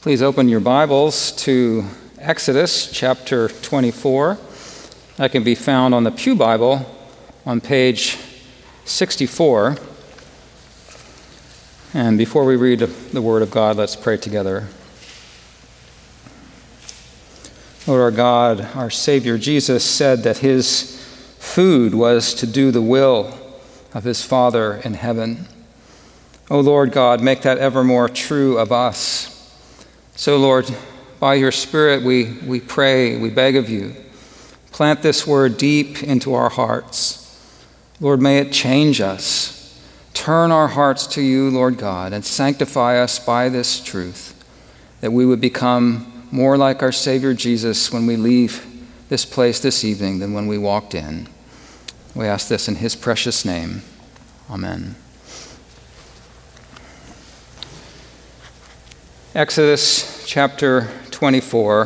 Please open your Bibles to Exodus chapter 24. That can be found on the Pew Bible on page 64. And before we read the Word of God, let's pray together. Lord our God, our Savior Jesus said that his food was to do the will of his Father in heaven. O Lord God, make that ever more true of us. So, Lord, by your Spirit we pray, we beg of you, plant this word deep into our hearts. Lord, may it change us. Turn our hearts to you, Lord God, and sanctify us by this truth, that we would become more like our Savior Jesus when we leave this place this evening than when we walked in. We ask this in his precious name. Amen. Exodus chapter 24.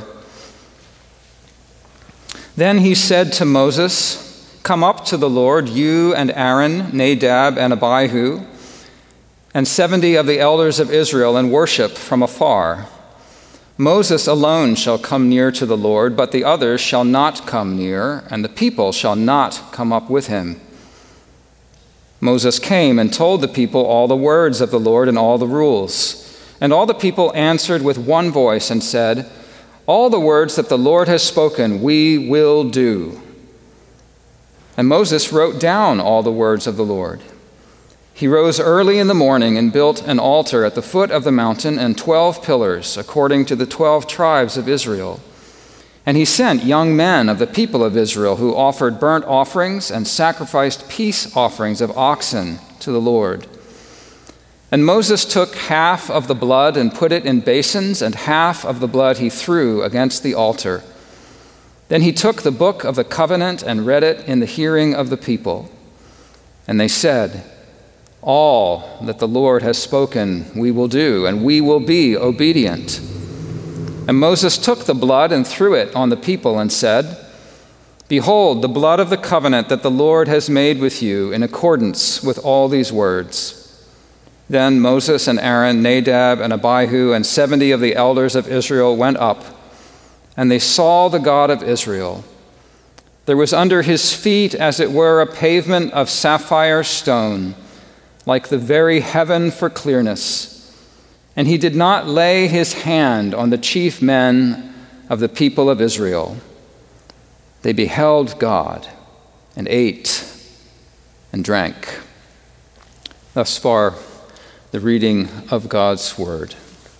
Then he said to Moses, "Come up to the Lord, you and Aaron, Nadab and Abihu, and 70 of the elders of Israel, and worship from afar. Moses alone shall come near to the Lord, but the others shall not come near, and the people shall not come up with him." Moses came and told the people all the words of the Lord and all the rules. And all the people answered with one voice and said, "All the words that the Lord has spoken, we will do." And Moses wrote down all the words of the Lord. He rose early in the morning and built an altar at the foot of the mountain and 12 pillars, according to the 12 tribes of Israel. And he sent young men of the people of Israel who offered burnt offerings and sacrificed peace offerings of oxen to the Lord. And Moses took half of the blood and put it in basins, and half of the blood he threw against the altar. Then he took the book of the covenant and read it in the hearing of the people. And they said, "All that the Lord has spoken we will do, and we will be obedient." And Moses took the blood and threw it on the people and said, "Behold, the blood of the covenant that the Lord has made with you in accordance with all these words." Then Moses and Aaron, Nadab and Abihu, and 70 of the elders of Israel went up, and they saw the God of Israel. There was under his feet, as it were, a pavement of sapphire stone, like the very heaven for clearness. And he did not lay his hand on the chief men of the people of Israel. They beheld God and ate and drank. Thus far, the reading of God's word.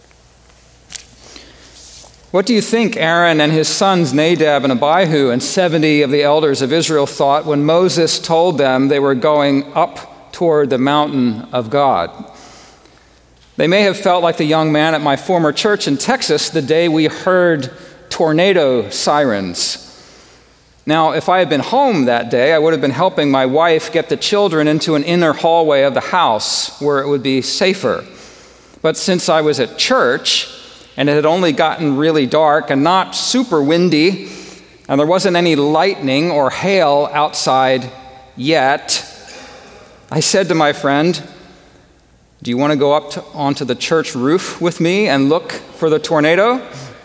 What do you think Aaron and his sons Nadab and Abihu and 70 of the elders of Israel thought when Moses told them they were going up toward the mountain of God? They may have felt like the young man at my former church in Texas the day we heard tornado sirens. Now, if I had been home that day, I would have been helping my wife get the children into an inner hallway of the house where it would be safer. But since I was at church, and it had only gotten really dark and not super windy, and there wasn't any lightning or hail outside yet, I said to my friend, "Do you want to go up onto the church roof with me and look for the tornado?"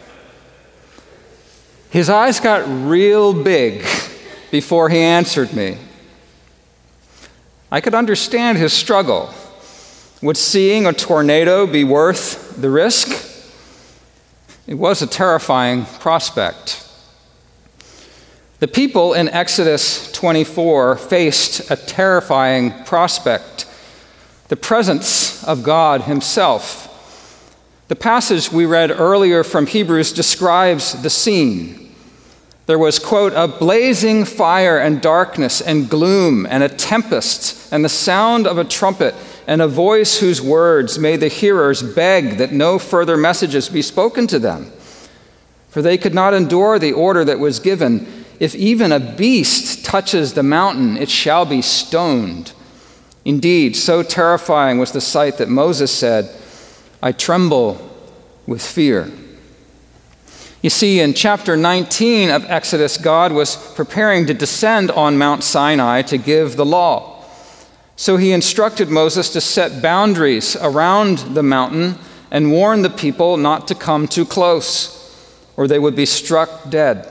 His eyes got real big before he answered me. I could understand his struggle. Would seeing a tornado be worth the risk? It was a terrifying prospect. The people in Exodus 24 faced a terrifying prospect, the presence of God himself. The passage we read earlier from Hebrews describes the scene. There was, quote, "a blazing fire and darkness and gloom and a tempest and the sound of a trumpet and a voice whose words made the hearers beg that no further messages be spoken to them. For they could not endure the order that was given, 'If even a beast touches the mountain, it shall be stoned.' Indeed, so terrifying was the sight that Moses said, 'I tremble with fear.'" You see, in chapter 19 of Exodus, God was preparing to descend on Mount Sinai to give the law. So he instructed Moses to set boundaries around the mountain and warned the people not to come too close, or they would be struck dead.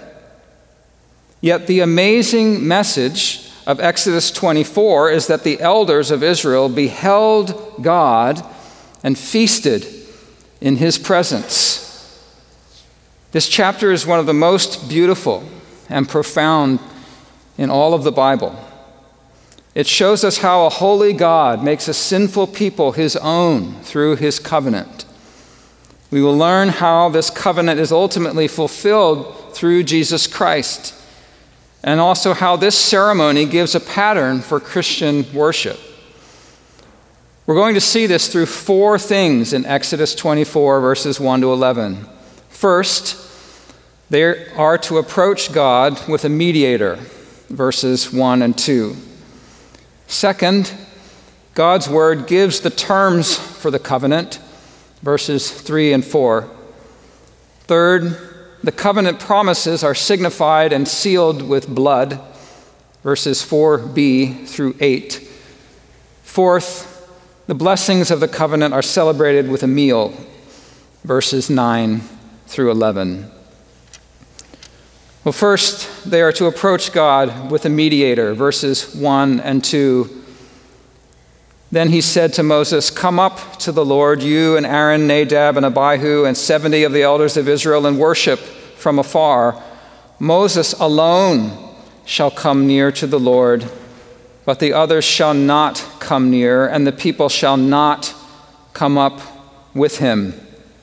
Yet the amazing message of Exodus 24 is that the elders of Israel beheld God and feasted in his presence. This chapter is one of the most beautiful and profound in all of the Bible. It shows us how a holy God makes a sinful people his own through his covenant. We will learn how this covenant is ultimately fulfilled through Jesus Christ, and also how this ceremony gives a pattern for Christian worship. We're going to see this through four things in Exodus 24, verses 1 to 11. First, they are to approach God with a mediator, verses 1 and 2. Second, God's word gives the terms for the covenant, verses 3 and 4. Third, the covenant promises are signified and sealed with blood, verses 4b through 8. Fourth, the blessings of the covenant are celebrated with a meal, verses 9 through 11. Well, first, they are to approach God with a mediator, verses 1 and 2. Then he said to Moses, "Come up to the Lord, you and Aaron, Nadab, and Abihu, and 70 of the elders of Israel, and worship from afar. Moses alone shall come near to the Lord, but the others shall not come near, and the people shall not come up with him."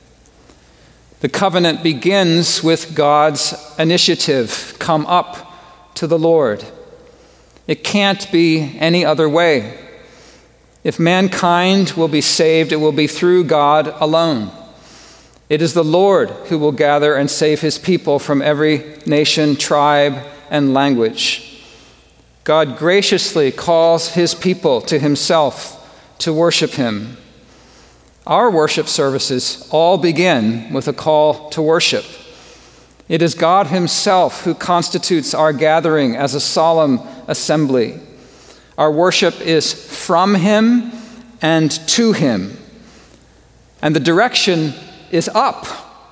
The covenant begins with God's initiative, come up to the Lord. It can't be any other way. If mankind will be saved, it will be through God alone. It is the Lord who will gather and save his people from every nation, tribe, and language. God graciously calls his people to himself to worship him. Our worship services all begin with a call to worship. It is God himself who constitutes our gathering as a solemn assembly. Our worship is from him and to him. And the direction is up.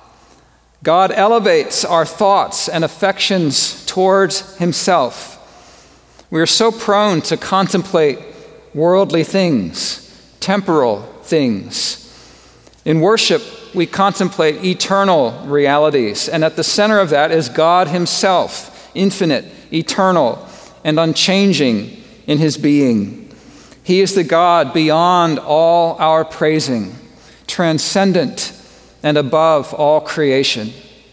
God elevates our thoughts and affections towards himself. We are so prone to contemplate worldly things, temporal things. In worship, we contemplate eternal realities, and at the center of that is God himself, infinite, eternal, and unchanging in his being. He is the God beyond all our praising, transcendent and above all creation.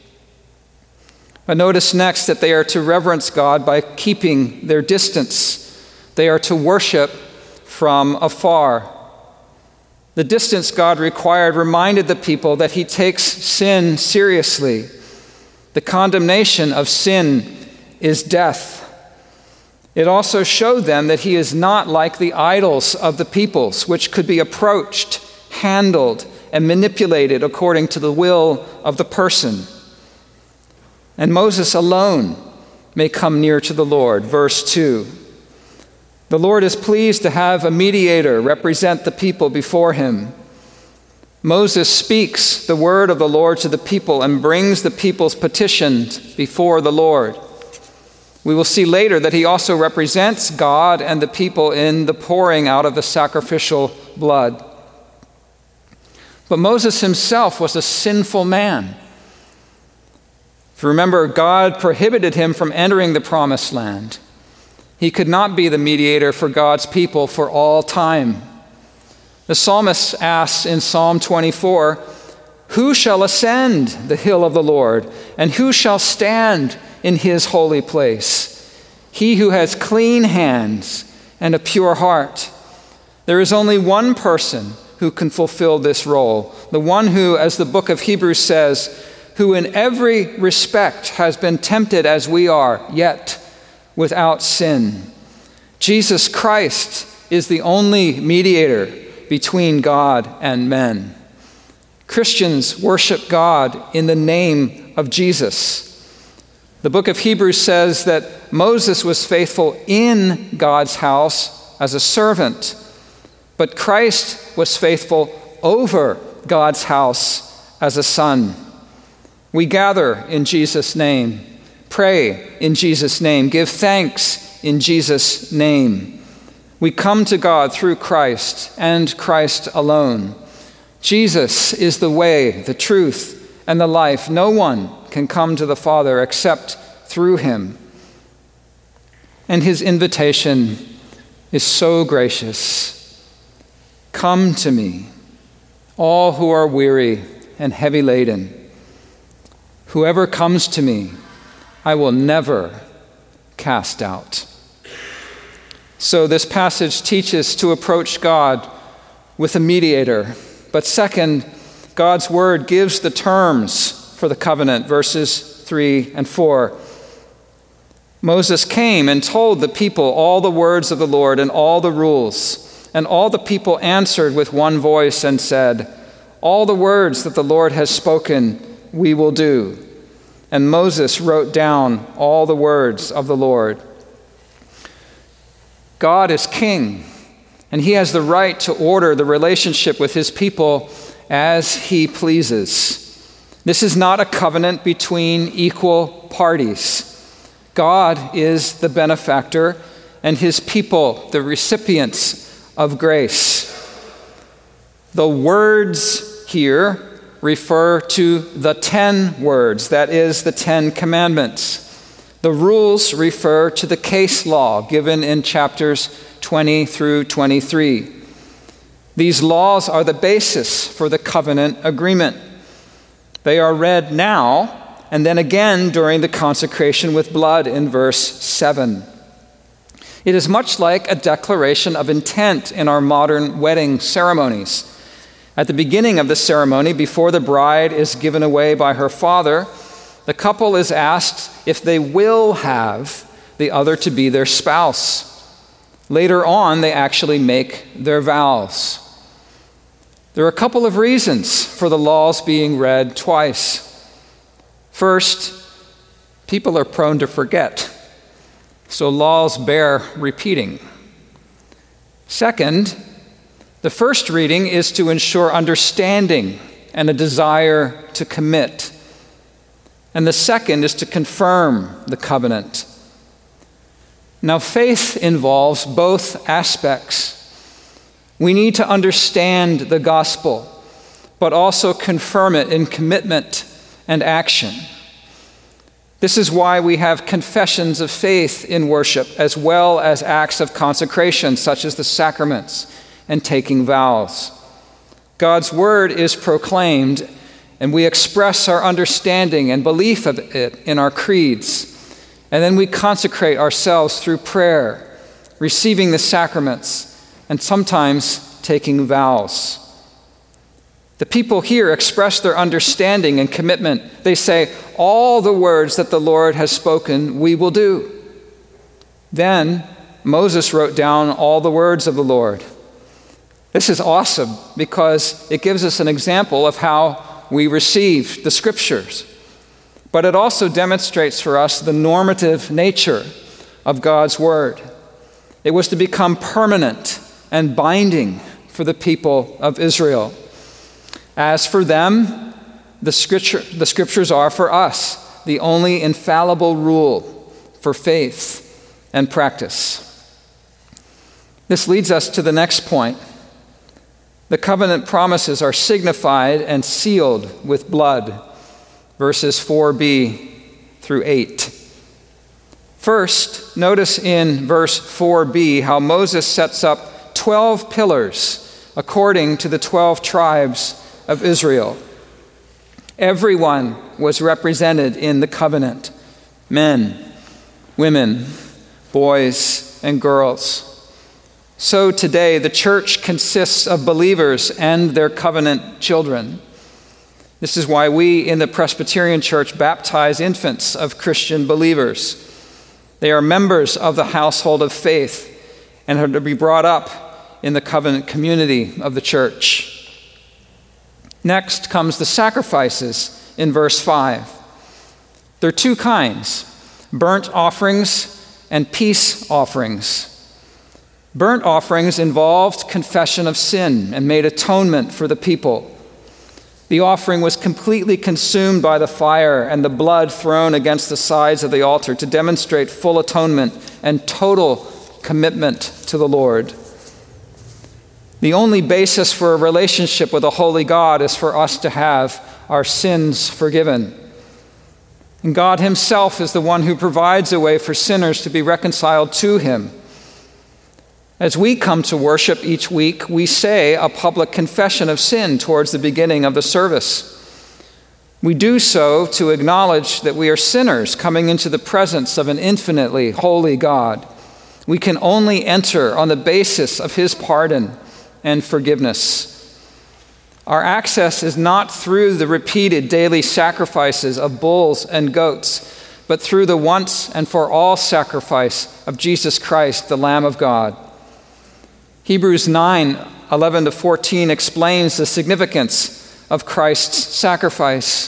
But notice next that they are to reverence God by keeping their distance. They are to worship from afar. The distance God required reminded the people that he takes sin seriously. The condemnation of sin is death. It also showed them that he is not like the idols of the peoples, which could be approached, handled, and manipulated according to the will of the person. And Moses alone may come near to the Lord. Verse 2. The Lord is pleased to have a mediator represent the people before him. Moses speaks the word of the Lord to the people and brings the people's petitions before the Lord. We will see later that he also represents God and the people in the pouring out of the sacrificial blood. But Moses himself was a sinful man. If you remember, God prohibited him from entering the promised land. He could not be the mediator for God's people for all time. The psalmist asks in Psalm 24, "Who shall ascend the hill of the Lord, and who shall stand in his holy place? He who has clean hands and a pure heart." There is only one person who can fulfill this role, the one who, as the book of Hebrews says, who in every respect has been tempted as we are, yet without sin. Jesus Christ is the only mediator between God and men. Christians worship God in the name of Jesus. The book of Hebrews says that Moses was faithful in God's house as a servant, but Christ was faithful over God's house as a son. We gather in Jesus' name, pray in Jesus' name, give thanks in Jesus' name. We come to God through Christ and Christ alone. Jesus is the way, the truth, and the life. No one can come to the Father except through him. And his invitation is so gracious. Come to me, all who are weary and heavy laden. Whoever comes to me, I will never cast out. So this passage teaches to approach God with a mediator. But second, God's word gives the terms for the covenant, verses 3 and 4. Moses came and told the people all the words of the Lord and all the rules. And all the people answered with one voice and said, "All the words that the Lord has spoken, we will do." And Moses wrote down all the words of the Lord. God is king, and he has the right to order the relationship with his people as he pleases. This is not a covenant between equal parties. God is the benefactor, and his people the recipients of grace. The words here refer to the 10 words, that is, the 10 commandments. The rules refer to the case law given in chapters 20 through 23. These laws are the basis for the covenant agreement. They are read now and then again during the consecration with blood in verse 7. It is much like a declaration of intent in our modern wedding ceremonies. At the beginning of the ceremony, before the bride is given away by her father, the couple is asked if they will have the other to be their spouse. Later on, they actually make their vows. There are a couple of reasons for the laws being read twice. First, people are prone to forget, so laws bear repeating. Second, the first reading is to ensure understanding and a desire to commit. And the second is to confirm the covenant. Now, faith involves both aspects. We need to understand the gospel, but also confirm it in commitment and action. This is why we have confessions of faith in worship, as well as acts of consecration, such as the sacraments and taking vows. God's word is proclaimed, and we express our understanding and belief of it in our creeds. And then we consecrate ourselves through prayer, receiving the sacraments, and sometimes taking vows. The people here express their understanding and commitment. They say, "All the words that the Lord has spoken, we will do." Then Moses wrote down all the words of the Lord. This is awesome because it gives us an example of how we receive the scriptures. But it also demonstrates for us the normative nature of God's word. It was to become permanent and binding for the people of Israel. As for them, the scriptures are for us the only infallible rule for faith and practice. This leads us to the next point. The covenant promises are signified and sealed with blood, verses 4b through 8. First, notice in verse 4b how Moses sets up 12 pillars according to the 12 tribes of Israel. Everyone was represented in the covenant: men, women, boys, and girls. So today, the church consists of believers and their covenant children. This is why we in the Presbyterian Church baptize infants of Christian believers. They are members of the household of faith and are to be brought up in the covenant community of the church. Next comes the sacrifices in verse 5. There are two kinds: burnt offerings and peace offerings. Burnt offerings involved confession of sin and made atonement for the people. The offering was completely consumed by the fire and the blood thrown against the sides of the altar to demonstrate full atonement and total commitment to the Lord. The only basis for a relationship with a holy God is for us to have our sins forgiven. And God himself is the one who provides a way for sinners to be reconciled to him. As we come to worship each week, we say a public confession of sin towards the beginning of the service. We do so to acknowledge that we are sinners coming into the presence of an infinitely holy God. We can only enter on the basis of his pardon and forgiveness. Our access is not through the repeated daily sacrifices of bulls and goats, but through the once and for all sacrifice of Jesus Christ, the Lamb of God. Hebrews 9:11-14 explains the significance of Christ's sacrifice.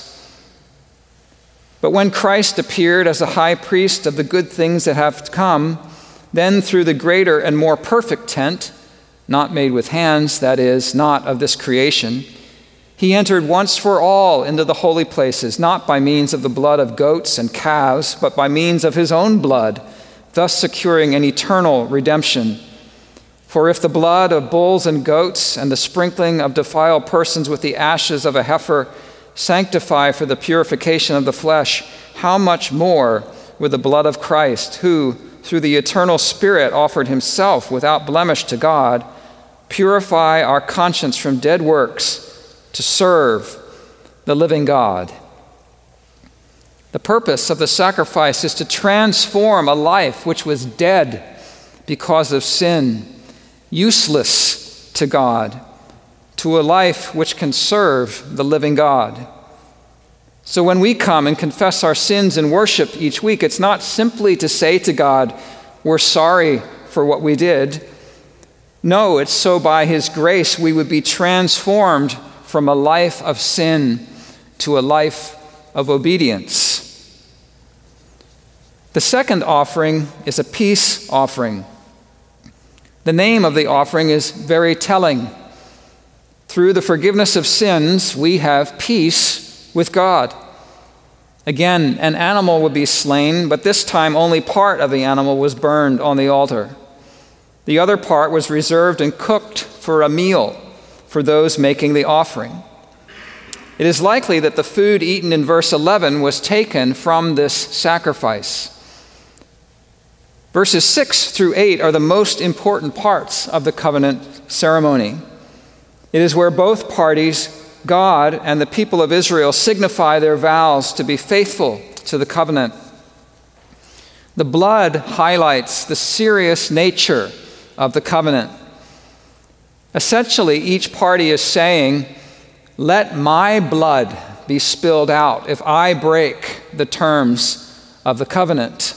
But when Christ appeared as a high priest of the good things that have to come, then through the greater and more perfect tent, not made with hands, that is, not of this creation, he entered once for all into the holy places, not by means of the blood of goats and calves, but by means of his own blood, thus securing an eternal redemption. For if the blood of bulls and goats and the sprinkling of defiled persons with the ashes of a heifer sanctify for the purification of the flesh, how much more with the blood of Christ, who, through the eternal Spirit, offered himself without blemish to God, purify our conscience from dead works to serve the living God. The purpose of the sacrifice is to transform a life which was dead because of sin, useless to God, to a life which can serve the living God. So when we come and confess our sins in worship each week, it's not simply to say to God, we're sorry for what we did. No, it's so by his grace we would be transformed from a life of sin to a life of obedience. The second offering is a peace offering. The name of the offering is very telling. Through the forgiveness of sins, we have peace with God. Again, an animal would be slain, but this time only part of the animal was burned on the altar. The other part was reserved and cooked for a meal for those making the offering. It is likely that the food eaten in verse 11 was taken from this sacrifice. Verses 6-8 are the most important parts of the covenant ceremony. It is where both parties, God and the people of Israel, signify their vows to be faithful to the covenant. The blood highlights the serious nature of the covenant. Essentially, each party is saying, "Let my blood be spilled out if I break the terms of the covenant."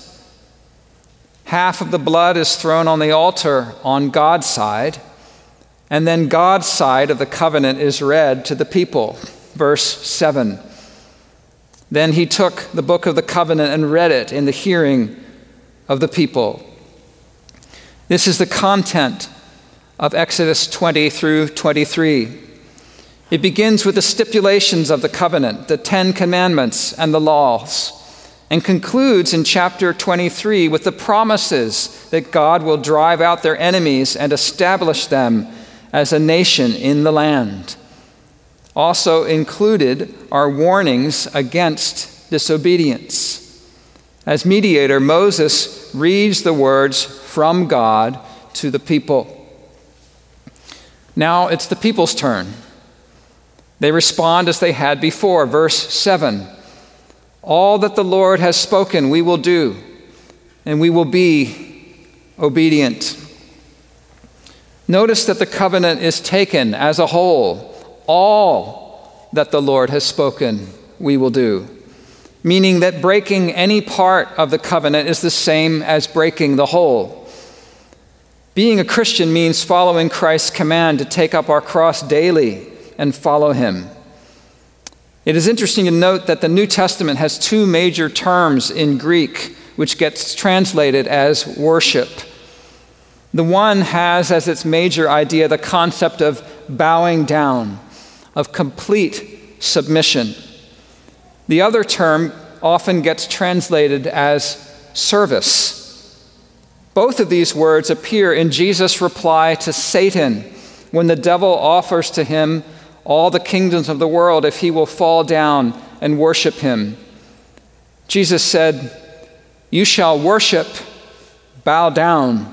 Half of the blood is thrown on the altar on God's side, and then God's side of the covenant is read to the people. Verse 7. Then he took the book of the covenant and read it in the hearing of the people. This is the content of Exodus 20-23. It begins with the stipulations of the covenant, the 10 commandments and the laws, and concludes in chapter 23 with the promises that God will drive out their enemies and establish them as a nation in the land. Also included are warnings against disobedience. As mediator, Moses reads the words from God to the people. Now it's the people's turn. They respond as they had before. Verse 7. All that the Lord has spoken we will do, and we will be obedient. Notice that the covenant is taken as a whole. All that the Lord has spoken we will do. Meaning that breaking any part of the covenant is the same as breaking the whole. Being a Christian means following Christ's command to take up our cross daily and follow him. It is interesting to note that the New Testament has two major terms in Greek, which gets translated as worship. The one has as its major idea the concept of bowing down, of complete submission. The other term often gets translated as service. Both of these words appear in Jesus' reply to Satan when the devil offers to him all the kingdoms of the world if he will fall down and worship him. Jesus said, "You shall worship, bow down,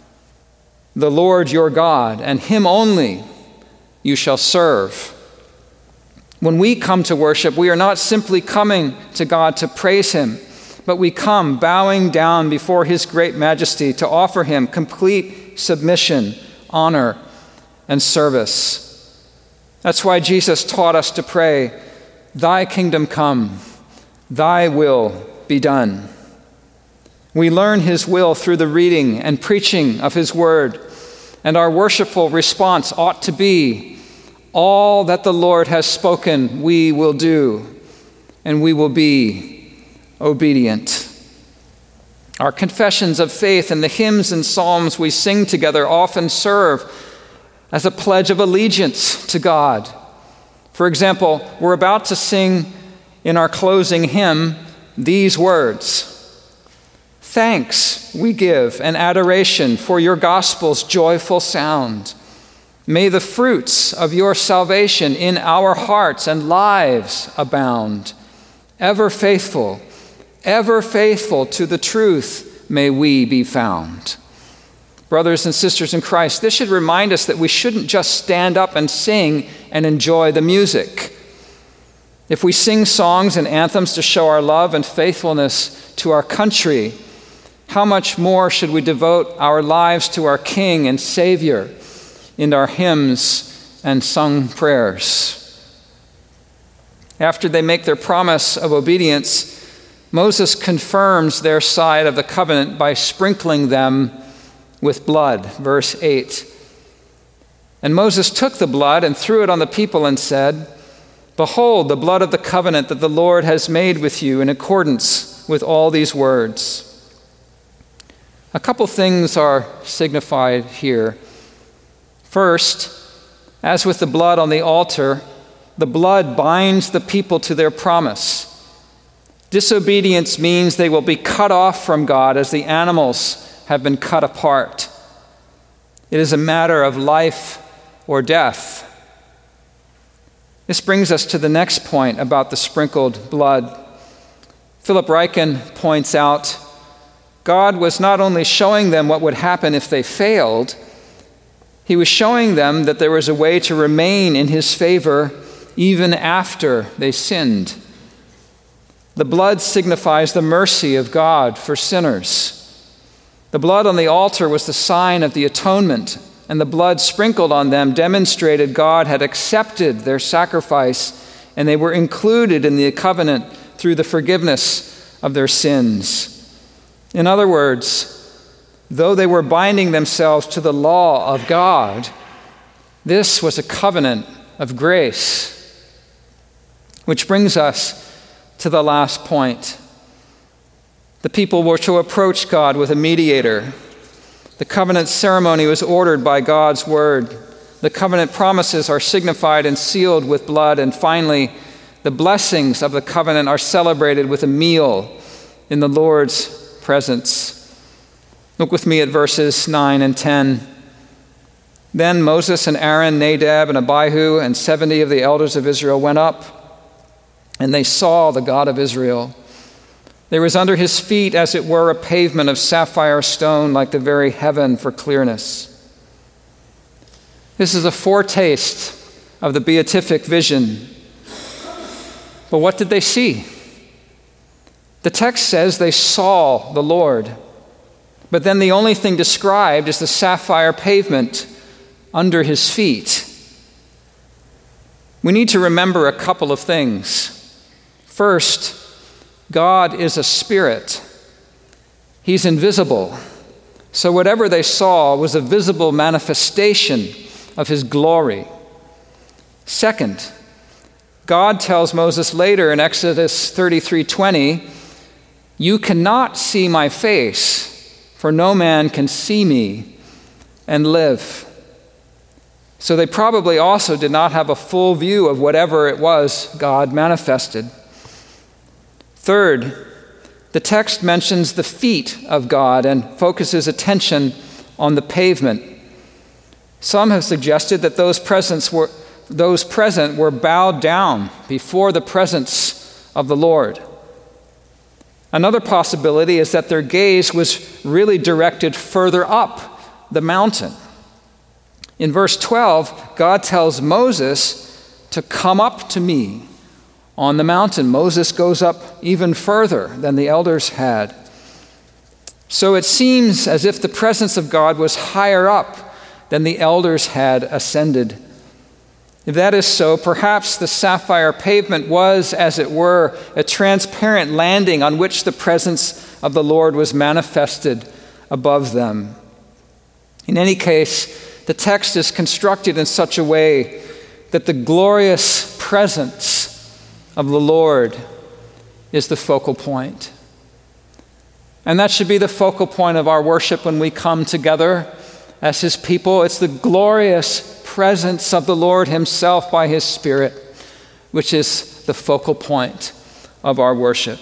the Lord your God, and him only you shall serve." When we come to worship, we are not simply coming to God to praise him, but we come bowing down before his great majesty to offer him complete submission, honor, and service. That's why Jesus taught us to pray, "Thy kingdom come, thy will be done." We learn his will through the reading and preaching of his word, and our worshipful response ought to be, "All that the Lord has spoken we will do, and we will be obedient." Our confessions of faith and the hymns and psalms we sing together often serve as a pledge of allegiance to God. For example, we're about to sing in our closing hymn these words: "Thanks we give and adoration for your gospel's joyful sound. May the fruits of your salvation in our hearts and lives abound. Ever faithful to the truth may we be found." Brothers and sisters in Christ, this should remind us that we shouldn't just stand up and sing and enjoy the music. If we sing songs and anthems to show our love and faithfulness to our country, how much more should we devote our lives to our King and Savior in our hymns and sung prayers? After they make their promise of obedience, Moses confirms their side of the covenant by sprinkling them with blood. Verse 8. "And Moses took the blood and threw it on the people and said, 'Behold, the blood of the covenant that the Lord has made with you in accordance with all these words.'" A couple things are signified here. First, as with the blood on the altar, the blood binds the people to their promise. Disobedience means they will be cut off from God as the animals have been cut apart. It is a matter of life or death. This brings us to the next point about the sprinkled blood. Philip Ryken points out, God was not only showing them what would happen if they failed, he was showing them that there was a way to remain in his favor even after they sinned. The blood signifies the mercy of God for sinners. The blood on the altar was the sign of the atonement, and the blood sprinkled on them demonstrated God had accepted their sacrifice, and they were included in the covenant through the forgiveness of their sins. In other words, though they were binding themselves to the law of God, this was a covenant of grace. Which brings us to the last point. The people were to approach God with a mediator. The covenant ceremony was ordered by God's word. The covenant promises are signified and sealed with blood. And finally, the blessings of the covenant are celebrated with a meal in the Lord's presence. Look with me at verses 9 and 10. "Then Moses and Aaron, Nadab and Abihu, and 70 of the elders of Israel went up, and they saw the God of Israel. There was under his feet, as it were, a pavement of sapphire stone, like the very heaven for clearness." This is a foretaste of the beatific vision. But what did they see? The text says they saw the Lord. But then the only thing described is the sapphire pavement under his feet. We need to remember a couple of things. First, God is a spirit. He's invisible. So whatever they saw was a visible manifestation of his glory. Second, God tells Moses later in Exodus 33:20, "You cannot see my face, for no man can see me and live." So they probably also did not have a full view of whatever it was God manifested. Third, the text mentions the feet of God and focuses attention on the pavement. Some have suggested that those present were bowed down before the presence of the Lord. Another possibility is that their gaze was really directed further up the mountain. In verse 12, God tells Moses to come up to me on the mountain. Moses goes up even further than the elders had. So it seems as if the presence of God was higher up than the elders had ascended. If that is so, perhaps the sapphire pavement was, as it were, a transparent landing on which the presence of the Lord was manifested above them. In any case, the text is constructed in such a way that the glorious presence of the Lord is the focal point. And that should be the focal point of our worship when we come together as His people. It's the glorious presence of the Lord Himself by His Spirit, which is the focal point of our worship.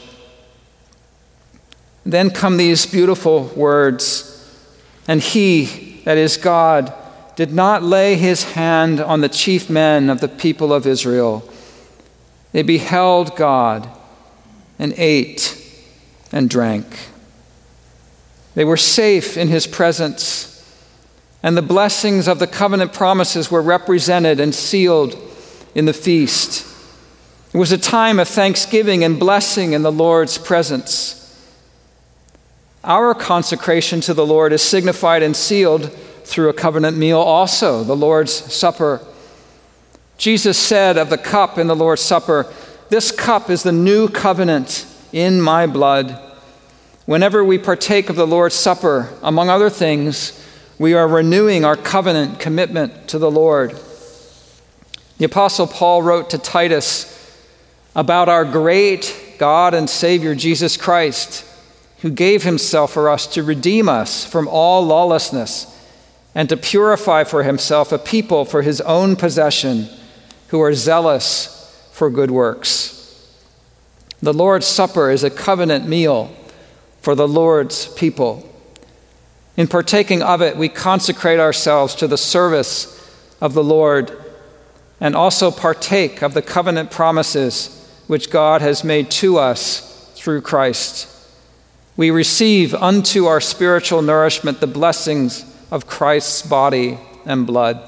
Then come these beautiful words, and He, that is God, did not lay His hand on the chief men of the people of Israel. They beheld God and ate and drank. They were safe in His presence, and the blessings of the covenant promises were represented and sealed in the feast. It was a time of thanksgiving and blessing in the Lord's presence. Our consecration to the Lord is signified and sealed through a covenant meal also, the Lord's Supper. Jesus said of the cup in the Lord's Supper, "This cup is the new covenant in my blood." Whenever we partake of the Lord's Supper, among other things, we are renewing our covenant commitment to the Lord. The Apostle Paul wrote to Titus about our great God and Savior Jesus Christ, who gave Himself for us to redeem us from all lawlessness and to purify for Himself a people for His own possession who are zealous for good works. The Lord's Supper is a covenant meal for the Lord's people. In partaking of it, we consecrate ourselves to the service of the Lord and also partake of the covenant promises which God has made to us through Christ. We receive unto our spiritual nourishment the blessings of Christ's body and blood.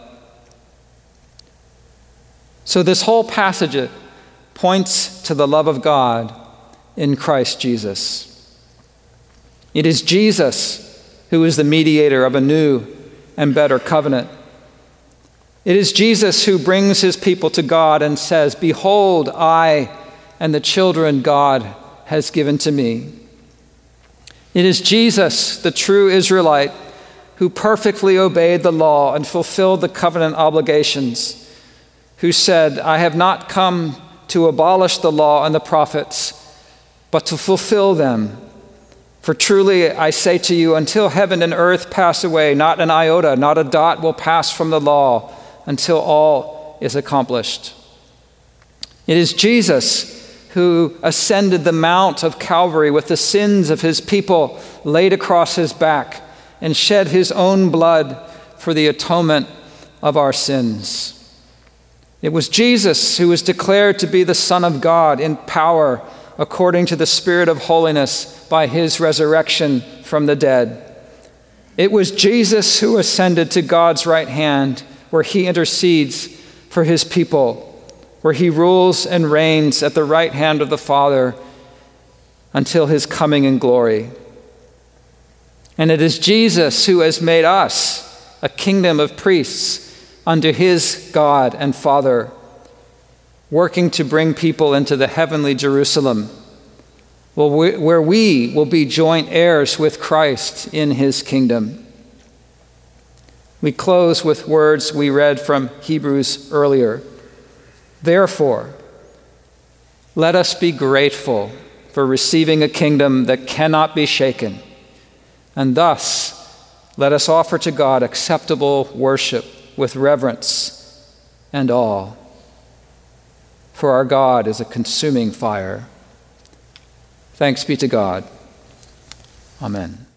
So this whole passage points to the love of God in Christ Jesus. It is Jesus who is the mediator of a new and better covenant. It is Jesus who brings His people to God and says, "Behold, I and the children God has given to me." It is Jesus, the true Israelite, who perfectly obeyed the law and fulfilled the covenant obligations, who said, "I have not come to abolish the law and the prophets, but to fulfill them. For truly I say to you, until heaven and earth pass away, not an iota, not a dot will pass from the law until all is accomplished." It is Jesus who ascended the Mount of Calvary with the sins of His people laid across His back and shed His own blood for the atonement of our sins. It was Jesus who was declared to be the Son of God in power according to the Spirit of holiness by His resurrection from the dead. It was Jesus who ascended to God's right hand, where He intercedes for His people, where He rules and reigns at the right hand of the Father until His coming in glory. And it is Jesus who has made us a kingdom of priests unto His God and Father, working to bring people into the heavenly Jerusalem, where we will be joint heirs with Christ in His kingdom. We close with words we read from Hebrews earlier. Therefore, let us be grateful for receiving a kingdom that cannot be shaken, and thus let us offer to God acceptable worship with reverence and awe. For our God is a consuming fire. Thanks be to God. Amen.